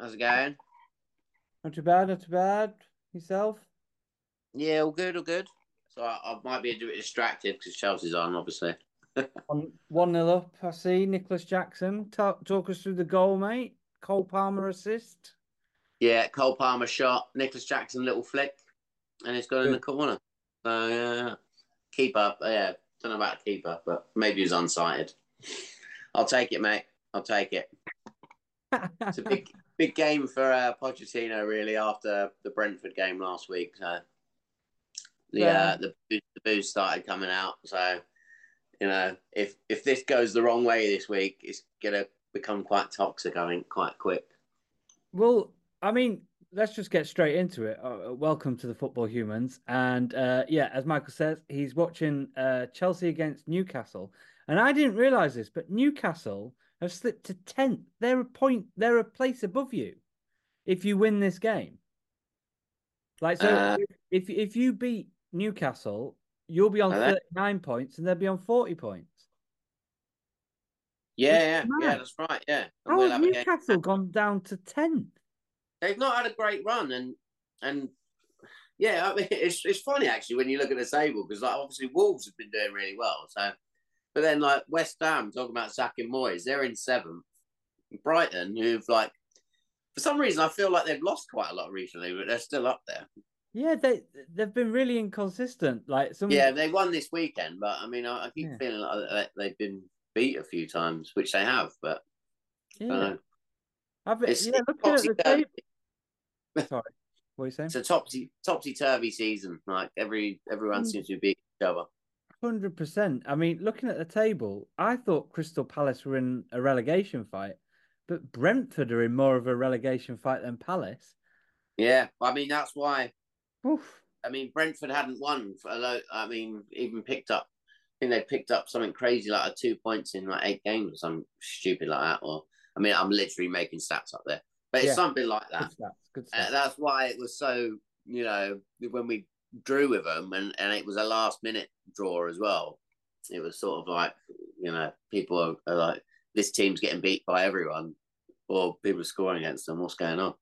How's it going? Not too bad, not too bad. Yourself? Yeah, all good, all good. So I might be a bit distracted because Chelsea's on, obviously. 1-0 up, I see. Nicholas Jackson. Talk us through the goal, mate. Cole Palmer assist. Yeah, Cole Palmer shot, Nicholas Jackson little flick, and it's gone in the Good. corner. So keeper, yeah, don't know about keeper, but maybe he's unsighted. I'll take it, mate. I'll take it. It's a big game for Pochettino, really, after the Brentford game last week. So the Fair. uh, the the booze started coming out. So if this goes the wrong way this week, it's gonna become quite toxic. I think quite quick. Well, I mean, let's just get straight into it. Welcome to the Football Humans. And yeah, as Michael says, he's watching Chelsea against Newcastle. And I didn't realize this, but Newcastle have slipped to 10th. They're a place above you if you win this game. Like so, Uh, if you beat Newcastle, you'll be on are they? 39 points and they'll be on 40 points, which is Yeah, mad. that's right. Yeah, and How we'll has have a game. Newcastle gone down to 10th? They've not had a great run, and yeah, I mean it's funny actually when you look at the table because like obviously Wolves have been doing really well. So, but then like West Ham talking about sacking Moyes, they're in seventh. Brighton, who've like for some reason I feel like they've lost quite a lot recently, but they're still up there. Yeah, they've been really inconsistent. Like Yeah, some, they won this weekend, but I mean, I keep yeah, feeling like they've been beat a few times, which they have, but I don't yeah. know. Yeah, It's looking at topsy the turvy. tape. Sorry, what are you It's saying? a topsy turvy season. Like everyone seems to beat each other. 100%. I mean, looking at the table, I thought Crystal Palace were in a relegation fight, but Brentford are in more of a relegation fight than Palace. Yeah, I mean that's why. Oof. I mean Brentford hadn't won for a lot. I mean, even picked up. I think they picked up something crazy like 2 points in like 8 games or something stupid like that. Or I mean, I'm literally making stats up there, but it's Yeah, something like good that. stats, good stats. That's why it was so, when we drew with them and it was a last minute draw as well. It was sort of like, people are like, this team's getting beat by everyone or people are scoring against them. What's going on?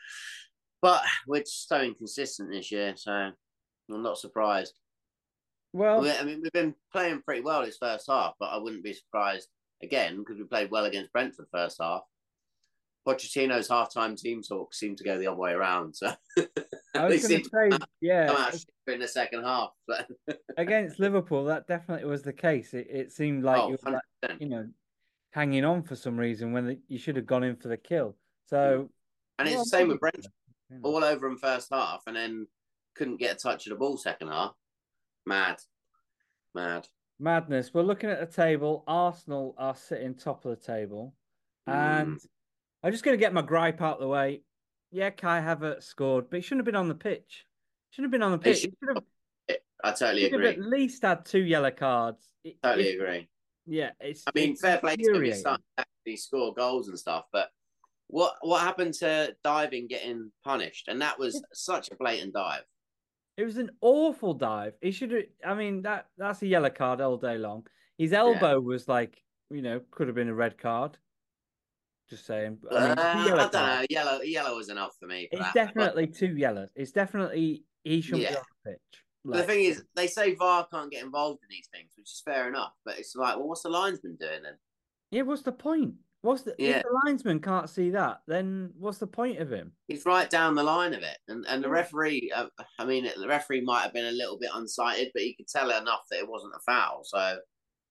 But we're so inconsistent this year. So I'm not surprised. Well, I mean, we've been playing pretty well this first half, but I wouldn't be surprised again because we played well against Brentford first half. Pochettino's halftime team talk seemed to go the other way around. So I was they going seem to to say, come yeah, out in the second half. But against Liverpool, that definitely was the case. It seemed like oh, you were, like, 100%. you know, hanging on for some reason when you should have gone in for the kill. Mm. So, And it's well, the same with maybe, Brentford, you know, all over them first half, and then couldn't get a touch of the ball second half. Mad, mad. madness. We're looking at the table. Arsenal are sitting top of the table, Mm. and I'm just going to get my gripe out the way. Yeah, Kai Havertz scored, but he shouldn't have been on the pitch. Shouldn't have been on the They pitch. should, He should have, I totally should have at agree. least had two yellow cards. If Totally agree. yeah, I it's mean, fair play to him. He's infuriating. starting to actually score goals and stuff, but what happened to diving getting punished? And that was such a blatant dive. It was an awful dive. He should have. I mean, that's a yellow card all day long. His Yeah. elbow was like, could have been a red card. Just saying. I mean, it's a yellow I don't card. know. Yellow was enough for me for It's that. But definitely two yellows. It's definitely he shouldn't be yeah, on the pitch. but the Like, thing is, they say VAR can't get involved in these things, which is fair enough. But it's like, well, what's the linesman doing then? yeah, what's the point? What's the if Yeah, the linesman can't see that, then what's the point of him? he's right down the line of it, and the Yeah. referee. I mean, the referee might have been a little bit unsighted, but he could tell enough that it wasn't a foul. So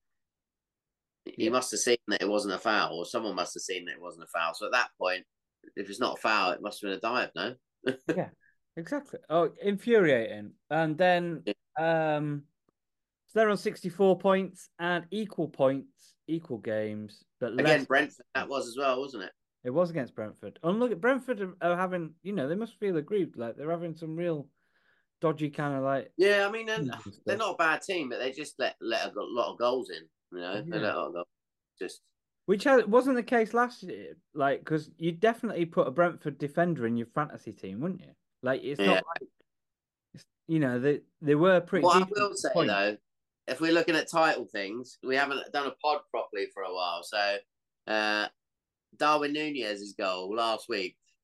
he Yeah. must have seen that it wasn't a foul, or someone must have seen that it wasn't a foul. So at that point, if it's not a foul, it must have been a dive, no? Yeah. Exactly. Oh, infuriating. And then so they're on 64 points and equal points, equal games, but Again, less. Brentford that was as well, wasn't it? It was against Brentford. And look, Brentford are having, they must feel aggrieved. Like they're having some real dodgy kind of like Yeah, I mean, and and they're stuff. not a bad team, but they just let a lot of goals in. They Yeah. let a lot of goals. Just Wasn't the case last year. Like, because you definitely put a Brentford defender in your fantasy team, wouldn't you? Like, it's not yeah. like, they were pretty What I decent will at the say point. though, if we're looking at title things, we haven't done a pod properly for a while. So uh, Darwin Nunez's goal last week.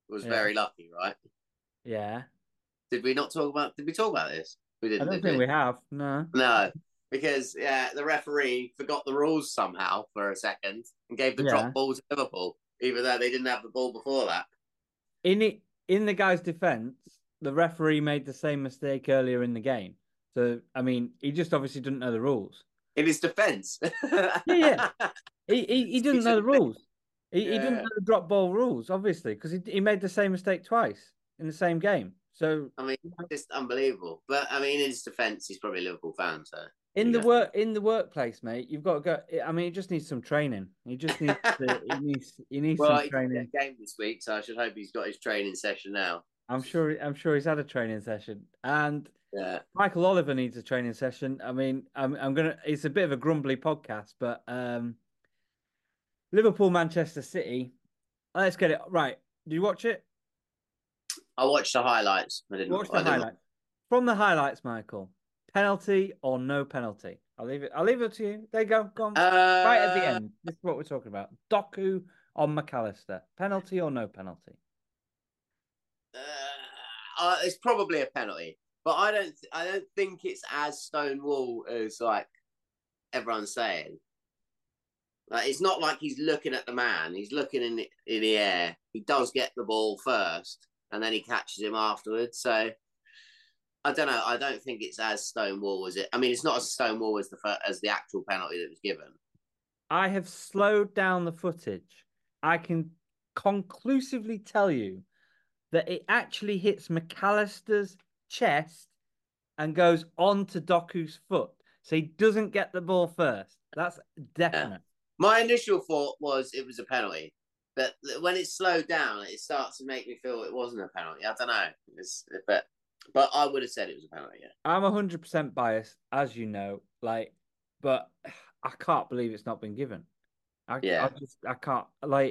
was Yeah. very lucky, right? Yeah. Did we not talk about? Did we talk about this? We I didn't, don't did think we? we have. No. No, because the referee forgot the rules somehow for a second and gave the Yeah. drop ball to Liverpool, even though they didn't have the ball before that. In the guy's defense, the referee made the same mistake earlier in the game. So I mean, he just obviously didn't know the rules. In his defence. Yeah, yeah. He He didn't know should the have been. rules. He didn't Yeah. know the drop ball rules, obviously, because he made the same mistake twice in the same game. So I mean, just unbelievable. But I mean, in his defence, he's probably a Liverpool fan, so there in you the go. workplace, mate, you've got to go. I mean, he just needs some training. He needs some Well, he didn't get training. a game this week, so I should hope he's got his training session now. I'm sure he's had a training session. And Yeah. Michael Oliver needs a training session. I mean, I'm gonna. It's a bit of a grumbly podcast, but Liverpool, Manchester City. Let's get it right. Do you watch it? I watched the highlights. Watch the I didn't. highlights. From the highlights, Michael. Penalty or no penalty? I'll leave it to you. There you go. Go on. Right at the Uh, end. This is what we're talking about. Doku on McAllister. Penalty or no penalty? it's probably a penalty, but I don't think it's as stonewall as like everyone's saying. Like, it's not like he's looking at the man; he's looking in the air. He does get the ball first, and then he catches him afterwards. So I don't know. I don't think it's as stonewall as it. I mean, it's not as stonewall as the actual penalty that was given. I have slowed down the footage. I can conclusively tell you that it actually hits McAllister's chest and goes onto Doku's foot. So he doesn't get the ball first. That's Yeah. definite. My initial thought was it was a penalty, but when it slowed down, it starts to make me feel it wasn't a penalty. I don't know, but I would have said it was a penalty. Yeah. I'm 100% biased, as you know. But I can't believe it's not been given. Yeah. I can't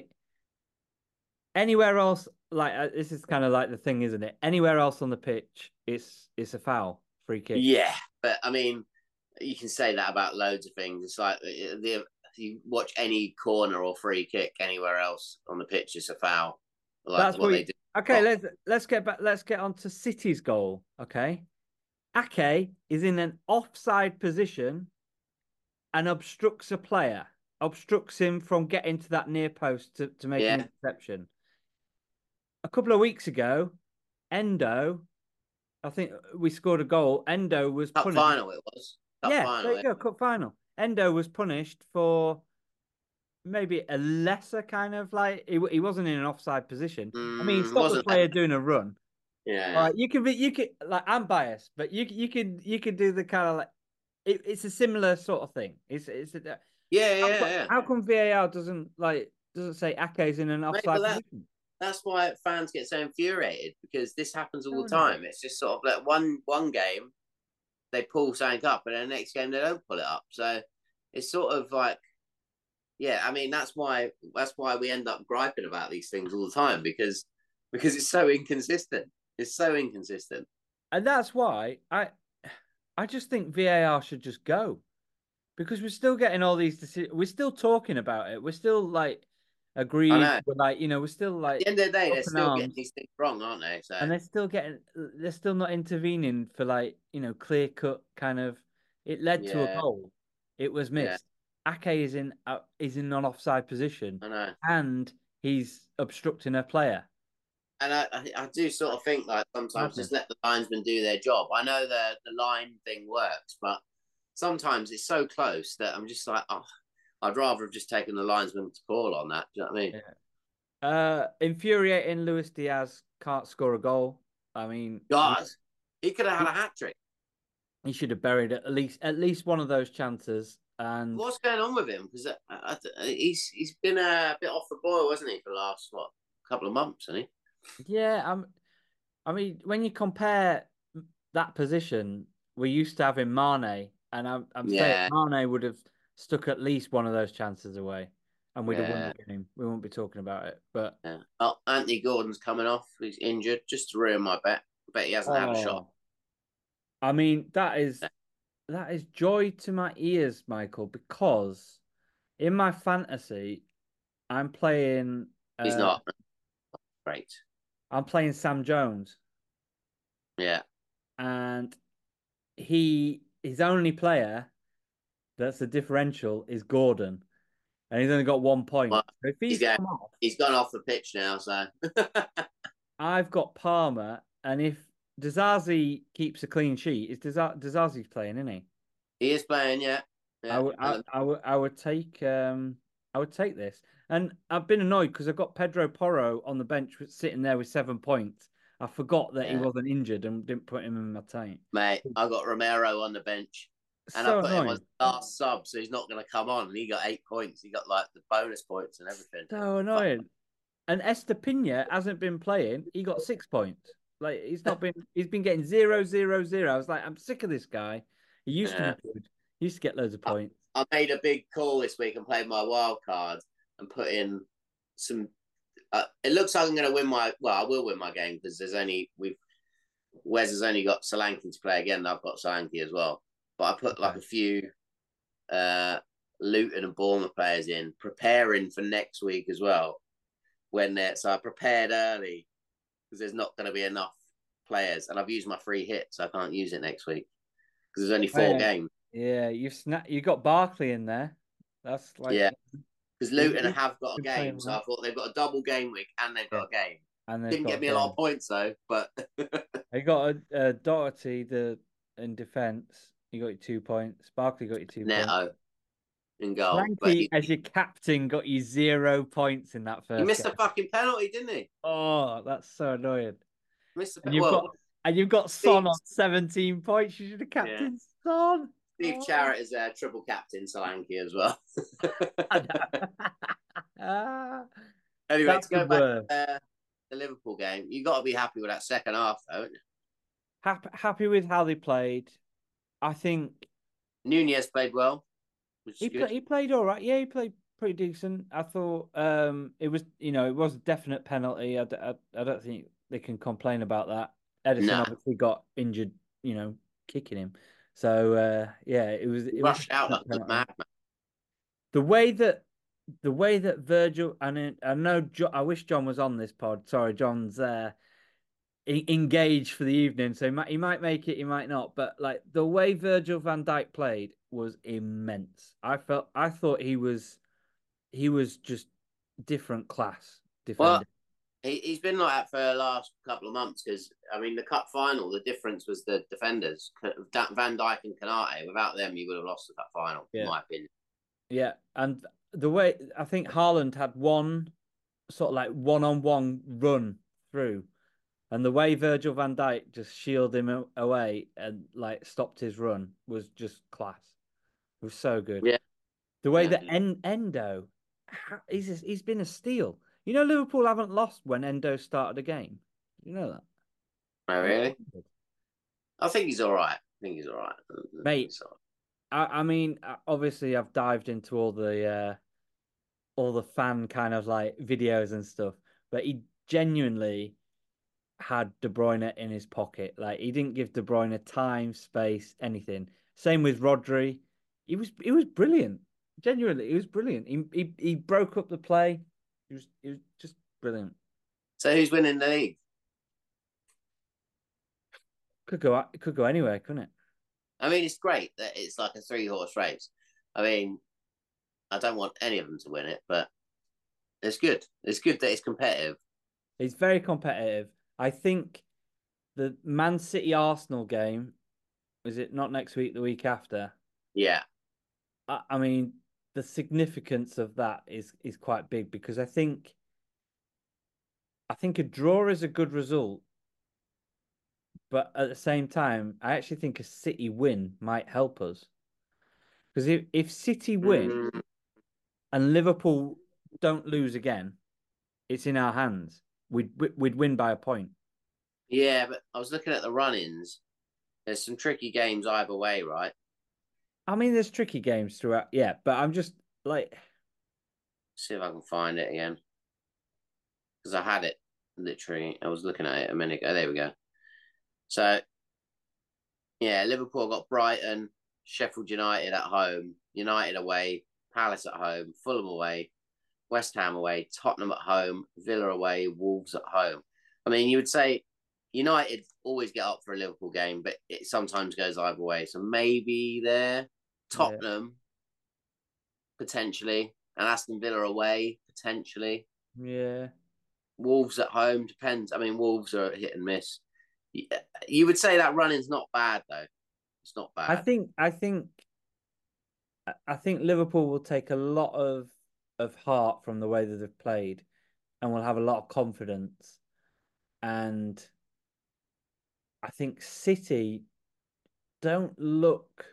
anywhere else. This is kind of like the thing, isn't it? Anywhere else on the pitch, it's a foul, free kick. Yeah, but I mean, you can say that about loads of things. It's like you watch any corner or free kick anywhere else on the pitch, it's a foul. Like That's what what. they do. Okay, let's get back. Let's get on to City's goal. Okay, Ake is in an offside position and obstructs a player, obstructs him from getting to that near post to make an Yeah, interception. A couple of weeks ago, Endo, I think we scored a goal. Endo was cup punished. final it was. Cup Yeah, there final. you go, cup final. Endo was punished for maybe a lesser kind of he wasn't in an offside position. I mean, he stopped the Wasn't. player doing a run. All Yeah, right, you could I'm biased, but you could do the kind of it's a similar sort of thing. yeah. How come VAR doesn't say Ake's in an Mate, offside but position? that's why fans get so infuriated because this happens all No, the no. time. It's just sort of like one game they pull something up, and then the next game they don't pull it up. So it's sort of like, yeah. I mean, that's why we end up griping about these things all the time because it's so inconsistent. It's so inconsistent. And that's why I just think VAR should just go because we're still getting all these decisions. We're still talking about it. We're still I agreed. know. We're still At the end of the day, up they're in still getting arms. these things wrong, aren't they? So And they're still not intervening for clear cut kind of. It led to a yeah, goal. It was yeah. missed. Ake is in an offside position, I know. and he's obstructing a player. And I do sort of think like sometimes just Madness. let the linesmen do their job. I know the line thing works, but sometimes it's so close that I'm just like, oh, I'd rather have just taken the linesman to call on that. Do you know what I mean? Infuriating. Luis Diaz can't score a goal. I mean, God, he could have had he, a hat trick. he should have buried at least one of those chances. And What's going on with him? Because he's been a bit off the boil, hasn't he, for the last couple of months, hasn't yeah, I mean, when you compare that position, we used to have in Mane, and I'm he? saying Yeah, Mane would have stuck at least one of those chances away, and we'd have won yeah, the game. We won't be talking about it. But yeah. Oh, Anthony Gordon's coming off. He's injured. Just to ruin my bet. I bet he hasn't had a shot. oh, I mean, that is joy to my ears, Michael, because in my fantasy, I'm playing. He's not great. I'm playing Sam Jones, Yeah. and his only player that's a differential is Gordon, and he's only got 1 point. Well, So if he's he's going. come off, He's gone off the pitch now. So I've got Palmer, and if Dizazi keeps a clean sheet, is Dizazi's playing, isn't he? he is playing. Yeah. I Yeah. would, I would take this, and I've been annoyed because I've got Pedro Porro on the bench sitting there with 7 points. I forgot that he Yeah. wasn't injured and didn't put him in my team. Mate, I got Romero on the bench, and I So put him annoying. as last sub, so he's not going to come on. And he got 8 points. He got like the bonus points and everything. So annoying. And Estepina hasn't been playing. He got 6 points. Like he's not been. He's been getting 0, 0, 0. I was like, I'm sick of this guy. He used to be Yeah. good. He used to get loads of points. I made a big call this week and played my wild card and put in some. It looks like I'm going to win my. Well, I will win my game because Wes has only got Solanke to play again. I've got Solanke as well, but I put like a few Luton and Bournemouth players in, preparing for next week as well. So I prepared early because there's not going to be enough players, and I've used my free hit, so I can't use it next week because there's only four games. Yeah, you got Barkley in there. That's like because Luton have got a game, so I thought they've got a double game week and they've got a game. And didn't get me a lot of points though, but they got a Doherty in defence. You got your 2 points. Barkley got you 2 points. Neto in goal. Frankie, as your captain, got you 0 points in that first. He missed game. a fucking penalty, didn't he? Oh, that's so annoying. Missed and you've got Son on 17 points. You should have captained Son. Steve Charrett is triple captain Solanke as well. Anyway, That's to go back to the Liverpool game, you got to be happy with that second half, though, haven't you? Happy with how they played. I think Nunez played well. He played all right. Yeah, he played pretty decent. I thought it was a definite penalty. I don't think they can complain about that. Edison obviously got injured, kicking him. So it was rushed out like a madman. The way that Virgil, and I know I wish John was on this pod. Sorry, John's engaged for the evening, so he might make it, he might not. But like the way Virgil van Dijk played was immense. I thought he was just different class defender. Well, he's been like that for the last couple of months because I mean the cup final, the difference was the defenders, Van Dijk and Konate. Without them, you would have lost the cup final, in my opinion. Yeah, and the way I think Haaland had one sort of like one-on-one run through. And the way Virgil van Dijk just shielded him away and like stopped his run was just class. It was so good. Yeah. The way that Endo, he's been a steal. Liverpool haven't lost when Endo started a game. You know that? Oh, really? I think he's all right. Mate. I mean, obviously, I've dived into all the fan kind of like videos and stuff, but he genuinely had De Bruyne in his pocket. Like he didn't give De Bruyne time, space, anything. Same with Rodri. He was brilliant. Genuinely, he was brilliant. He broke up the play. He was just brilliant. So who's winning the league? Could go anywhere, couldn't it? I mean, it's great that it's like a 3-horse race. I mean, I don't want any of them to win it, but it's good. It's good that it's competitive. It's very competitive. I think the Man City Arsenal game, is it not next week, the week after? Yeah. I mean, the significance of that is quite big because I think a draw is a good result, but at the same time, I actually think a City win might help us. Because if City win and Liverpool don't lose again, it's in our hands. We'd win by a point. Yeah, but I was looking at the run-ins. There's some tricky games either way, right? I mean, there's tricky games throughout. Yeah, but I'm just like... See if I can find it again. Because I had it, literally. I was looking at it a minute ago. There we go. So, yeah, Liverpool got Brighton, Sheffield United at home, United away, Palace at home, Fulham away, West Ham away, Tottenham at home, Villa away, Wolves at home. I mean, you would say United always get up for a Liverpool game, but it sometimes goes either way. So maybe there, Yeah. Tottenham potentially, and Aston Villa away potentially. Yeah. Wolves at home depends. I mean, Wolves are hit and miss. You would say that running's not bad though. It's not I bad. think I think I think Liverpool will take a lot of heart from the way that they've played and will have a lot of confidence. And I think City don't look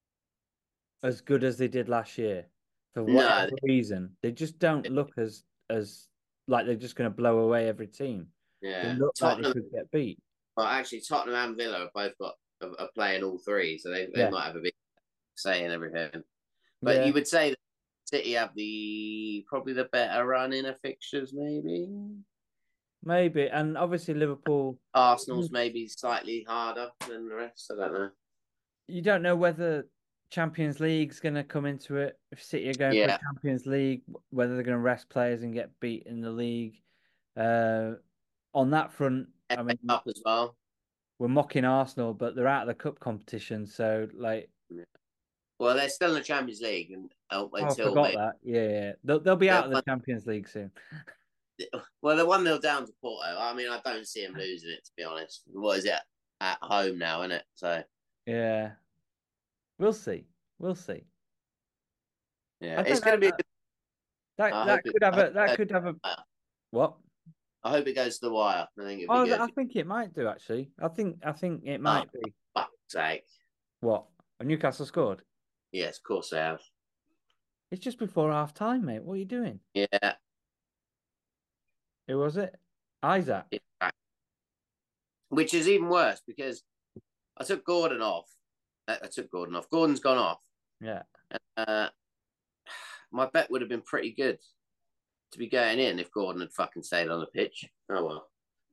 as good as they did last year for No, whatever reason. They just don't look as like they're just going to blow away every team. They yeah, look like they Tottenham. could get beat. Well, actually, Tottenham and Villa have both got are playing all three, so they Yeah, might have a big say in everything. But yeah, you would say that City have the probably the better run in of fixtures, maybe. maybe. And obviously Liverpool, Arsenal's maybe slightly harder than the rest. I don't know. you don't know whether Champions League's going to come into it. If City are going for a Yeah, Champions League, whether they're going to rest players and get beat in the league. Uh, on that front, I FA mean, Cup as well. we're mocking Arsenal, but they're out of the cup competition. So, like, Yeah. Well, they're still in the Champions League, and oh, I until forgot maybe that. Yeah, yeah. They'll be they're out of the one, Champions League soon. well, they're 1-0 down to Porto. I mean, I don't see them losing it, to be honest. What is it at home now, isn't it? So Yeah, we'll see. We'll see. yeah, I it's don't going know. to be. That I hope that it. could have I hope a that it could have a goes, what? I hope it goes to the wire. I think it'd be Oh, good. I think it might do actually. I think it Oh, might be. fuck's sake! What? Newcastle scored. Yes, of course they have. It's just before half time, mate. What are you doing? Yeah, Who was it? Isaac. which is even worse because I took Gordon off. I took Gordon off. Gordon's gone off. Yeah. Uh, my bet would have been pretty good to be going in if Gordon had fucking stayed on the pitch. Oh well.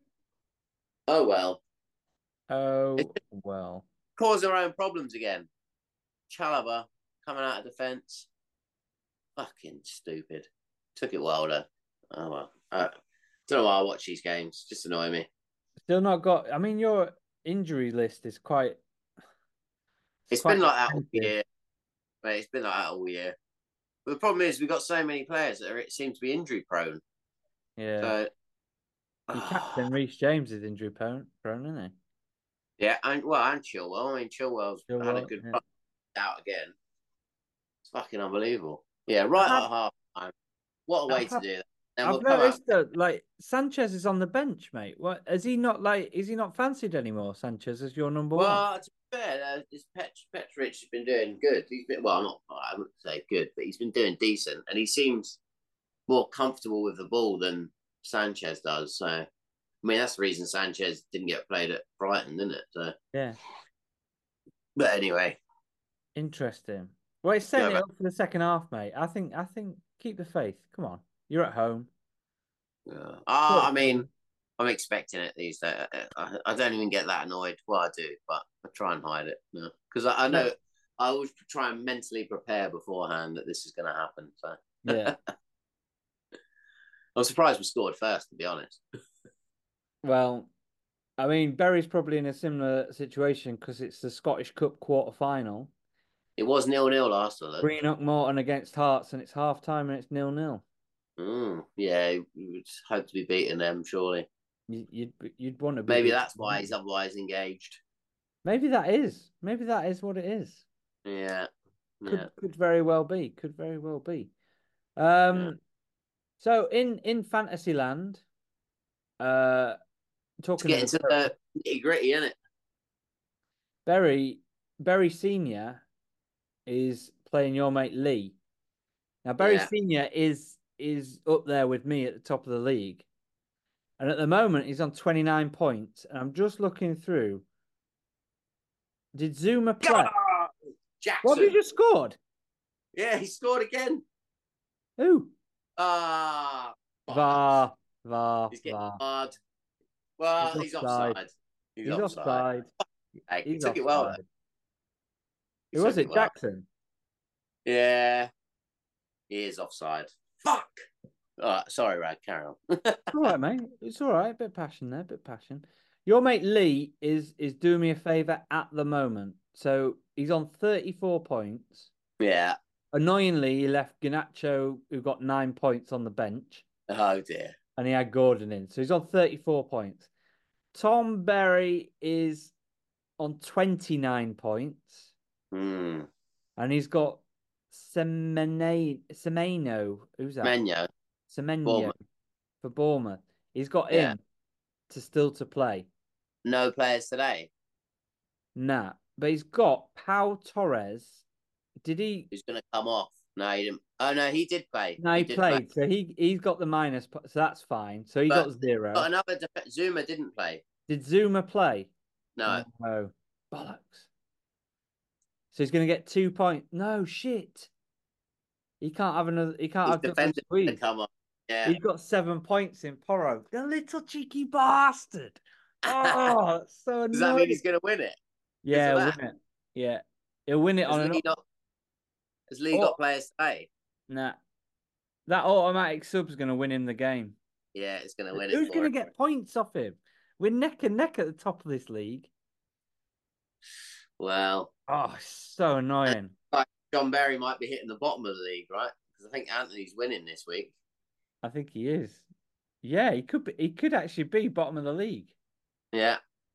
Oh well. It's Oh well. caused their own problems again. Chalobah coming out of defence. Fucking stupid. Took it well though. Oh well. Don't know why I watch these games. Just annoy me. Still not got. I mean, your injury list is quite. It's It's quite been like that all extensive. year. Mate, it's been like that all year. But the problem is we've got so many players that seem to be injury prone. Yeah. So Your captain, Reece James, is injury prone, isn't yeah, and Chilwell. I mean, Chilwell's he? had a Well, good yeah. run out again. It's fucking unbelievable. Yeah, I right have, at half time. What a I way to have, do that. Then I've we'll come out. noticed that like Sanchez is on the bench, mate. What is he not like? Is he not fancied anymore? Sanchez as your number one. Well, to be fair, Petric has been doing good. He's been well, not I wouldn't say good, but he's been doing decent, and he seems more comfortable with the ball than Sanchez does. So, I mean, that's the reason Sanchez didn't get played at Brighton, didn't it? So, Yeah, but anyway, interesting. Well, it's go setting it back. up for the second half, mate. I think keep the faith. Come on, you're at home. I mean, I'm expecting it these days. I don't even get that annoyed. Well, I do, but I try and hide it. Because I know No, I always try and mentally prepare beforehand that this is going to happen. So yeah. I'm surprised we scored first, to be honest. Well, I mean, Bury's probably in a similar situation because it's the Scottish Cup quarter final. It was 0-0 last time, though. Greenock Morton against Hearts, and it's half time and it's 0-0. Yeah, we would hope to be beating them, surely. You'd want to be Maybe beaten, that's why wouldn't he's you? otherwise engaged. Maybe that is what it is. Yeah, yeah, Could very well be. Could very well be. yeah. So in Fantasyland, uh, To talking get of the into the nitty gritty, isn't it? Berry Berry Senior is playing your mate Lee. Now Berry Yeah. Senior is up there with me at the top of the league, and at the moment he's on 29 points. And I'm just looking through. Did Zuma play? Ah, What have you Jackson. just scored? Yeah, he scored again. Who? Ah, bollocks. VAR, VAR, He's getting VAR. hard. He's Well, he's offside. offside. He's He's offside. offside. Hey, he He's took it well, though. offside. He Who was took it it? well. Jackson. Yeah, he is offside. Fuck. All right, sorry, Rad, carry on. All right, mate. It's all right. Bit of passion there, bit of passion. Your mate Lee is doing me a favor at the moment. So he's on 34 points. Yeah. Annoyingly, he left Ganacho, who got 9 points on the bench, Oh dear. and he had Gordon in. So he's on 34 points. Tom Berry is on 29 points, Hmm. and he's got Semeno. Who's that? Menyo, Semenyo Bournemouth. for Bournemouth. He's got Yeah. in to still to play. No players today. Nah, but he's got Pau Torres. Did he? Who's going to come off? No, he didn't. Oh no, he did play. No, He he did play. played, so he's got the minus, so that's fine. So he But got 0. another Zuma didn't play. Did Zuma play? No. No, bollocks. So he's going to get 2 points. No shit. He can't have another. He can't His have double defender's going to squeeze. come off. Yeah. He's got 7 points in Porro. The little cheeky bastard. Oh, it's so Does that mean annoying. he's going to win it? Yeah, Because win of that? it. Yeah, he'll win it Has on an. Lee not? Has Lee Oh, got players today? nah. That automatic sub's going to win him the game. Yeah, it's going to win it Who's for going to him. get points off him? We're neck and neck at the top of this league. Well, Oh, so annoying. like John Berry might be hitting the bottom of the league, right? Because I think Anthony's winning this week. I think he is. Yeah, he could be. He could actually be bottom of the league. Yeah.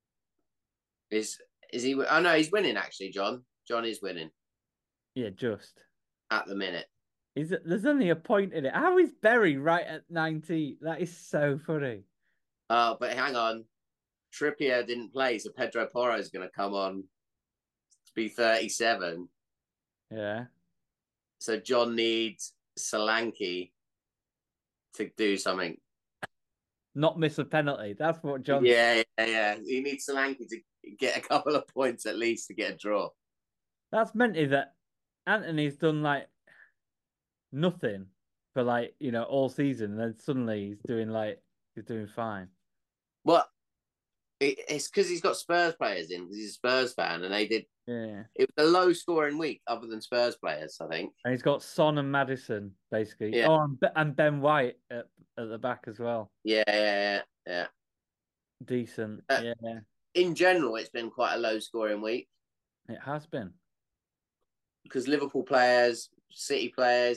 Is he? Oh no, he's winning actually. John. John is winning Yeah, just. at the minute. There's only a point in it. How is Berry right at 90? That is so funny. But hang on, Trippier didn't play, so Pedro Porro is going to come on to be 37. Yeah. So John needs Solanke to do something. Not miss a penalty. That's what John. Yeah. He needs Solanke to get a couple of points at least to get a draw. That's meant that Anthony's done like nothing for like all season, and then suddenly he's doing fine. Well, it's because he's got Spurs players in because he's a Spurs fan, and they did. Yeah. It was a low scoring week other than Spurs players, I think. And he's got Son and Madison basically. Yeah. Oh, and Ben White at the back as well. Yeah. Decent. Yeah, In general, it's been quite a low scoring week it has been. because Liverpool players, City players,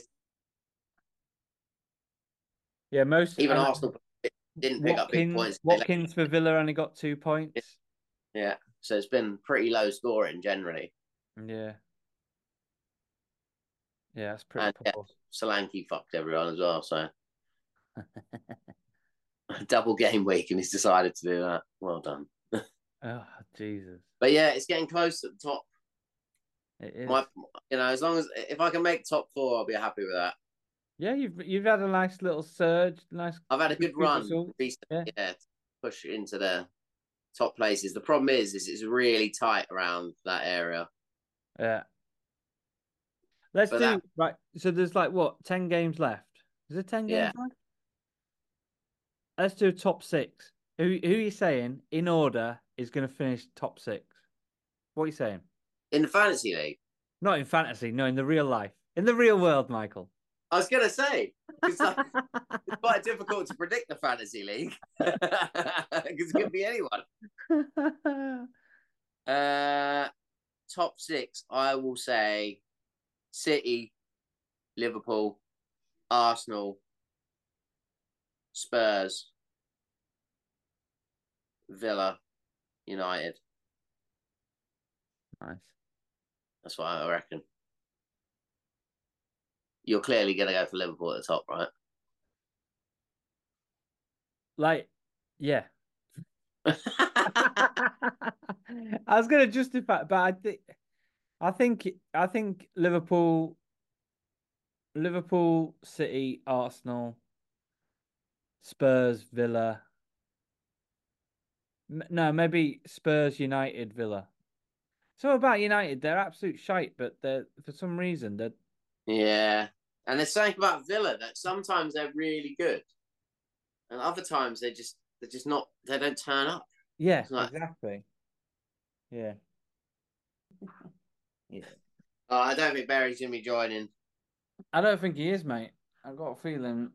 Yeah, most even Arsenal didn't pick up big points. Watkins for Villa only got 2 points. Yeah, so it's been pretty low scoring generally. Yeah. Yeah, that's pretty poor. Solanke fucked everyone as well, so double game week, and he's decided to do that. Well done. Oh, Jesus. But yeah, it's getting close at the top. It is. As long as if I can make top 4, I'll be happy with that. Yeah, you've had a nice little surge. I've had a good run recently. to push into the top places. The problem is it's really tight around that area. Yeah. Let's do right. So there's like what 10 games left. Is there 10 games left? Let's do top 6. Who are you saying in order is going to finish top 6? What are you saying? In the fantasy league? Not in fantasy. No, in the real life. In the real world, Michael. I was gonna say it's quite difficult to predict the fantasy league because it could be anyone. Top 6, I will say City, Liverpool, Arsenal, Spurs, Villa, United. Nice. That's what I reckon. You're clearly going to go for Liverpool at the top, right? Like, yeah. I was going to justify, but I think Liverpool, City, Arsenal, Spurs, Villa. No, maybe Spurs, United, Villa. So about United, they're absolute shite, but they're for some reason they're. Yeah, and there's something about Villa that sometimes they're really good, and other times they're just not. They don't turn up. Yeah, exactly. Yeah. Yeah. I don't think Barry's gonna be joining. I don't think he is, mate. I've got a feeling.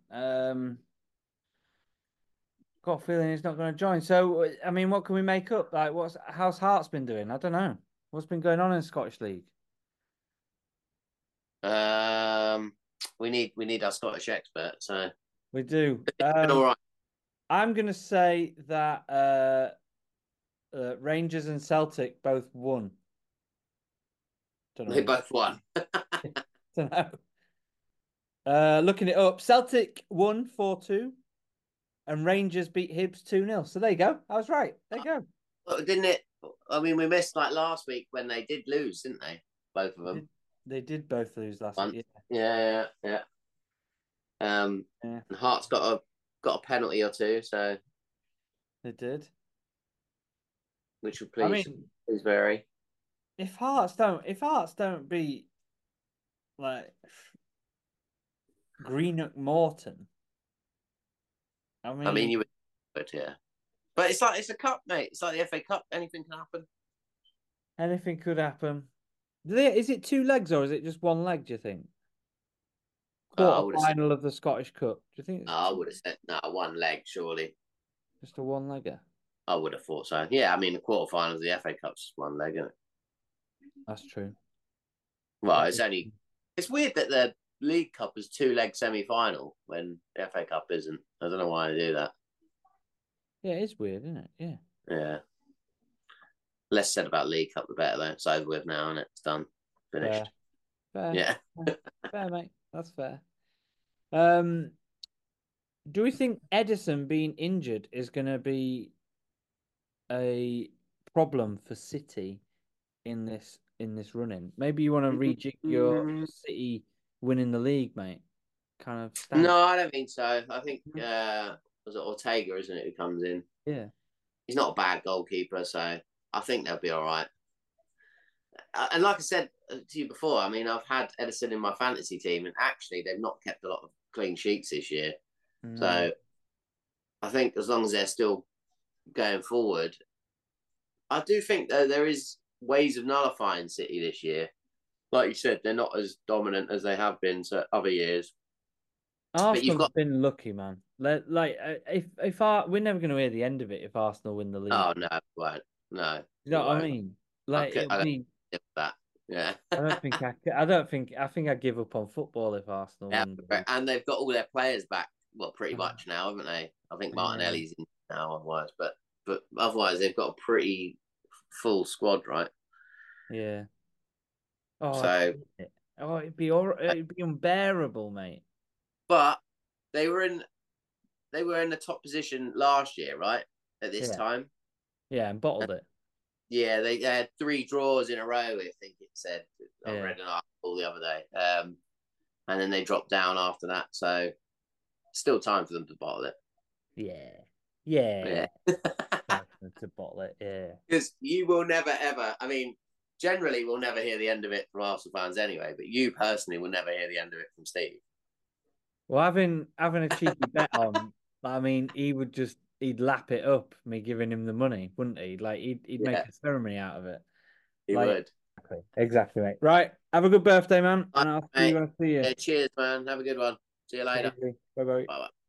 Got a feeling he's not going to join. So, I mean, what can we make up? Like, how's Hearts been doing? I don't know. What's been going on in the Scottish League? Um, we need our Scottish expert. So We do. it's been all right. I'm going to say that Rangers and Celtic both won. Don't They know. both won. Don't know. Looking it up, Celtic won 4-2 and Rangers beat Hibs 2-0. So there you go. I was right. There you go. Well, didn't it? I mean, we missed like last week when they did lose, didn't they? Both of them. They did both lose last Once. week. Yeah. Yeah, And Hart's got a penalty or two, so they did. which would I please mean, very. if Hearts don't beat like Greenock Morton, I I mean, mean, you would, but yeah. But it's a cup, mate. It's like the FA Cup. Anything can happen. anything could happen. Is it two legs or is it just one leg, do you think? I Quarter would have said. final of the Scottish Cup. Do you think it's I would have said no. One leg, surely. just a one legger? I would have thought so. Yeah, I mean, the quarterfinals of the FA Cup's just one leg, isn't it? That's true. Well, That it's is only. It's weird that the League Cup is two leg semi final when the FA Cup isn't. I don't know why they do that. Yeah, it is weird, isn't it? Yeah. Yeah. Less said about League Cup, the better, though. It's over with now, and it's done. Fair. Finished. Fair. Yeah. Fair, mate. That's fair. Um, do we think Edison being injured is going to be a problem for City in this running? Maybe you want to rejig your City winning the league, mate. Kind of stance. No, I don't think so. I think was it Ortega, isn't it, who comes in? Yeah. He's not a bad goalkeeper, so I think they'll be all right. And like I said to you before, I mean, I've had Edison in my fantasy team, and actually, they've not kept a lot of clean sheets this year. No. So I think as long as they're still going forward, I do think that there is ways of nullifying City this year. Like you said, they're not as dominant as they have been to other years. But you've Arsenal got have been lucky, man. If we're never going to hear the end of it if Arsenal win the league. oh no, it won't. No, You it know what I won't. mean? Like I it'd don't be. get that. Yeah. I don't think. I think I'd give up on football if Arsenal Yeah, won the league. and they've got all their players back. Well, pretty Oh, much now, haven't they? I think yeah. Martinelli's in now, otherwise, but otherwise they've got a pretty full squad, right? Yeah. Oh, I'd So, hate it. Oh, it'd be unbearable, mate. but they were in the top position last year, right? At this Yeah. time, Yeah, and bottled it. yeah, they had three draws in a row. I think it said. I Yeah. read an article the other day, and then they dropped down after that. So, still time for them to bottle it. Yeah. Yeah. Yeah. To bottle it. Yeah. Because you will never ever. I mean, generally, we'll never hear the end of it from Arsenal fans anyway. But you personally will never hear the end of it from Steve. Well, having a cheeky bet on, I mean, he'd lap it up, me giving him the money, wouldn't he? Like he'd make Yeah, a ceremony out of it. he Like would. exactly, mate. Right. Have a good birthday, man, All and I'll see right, you when I see you. yeah, cheers, man. Have a good one. See you Take later. it easy. Bye bye. Bye bye.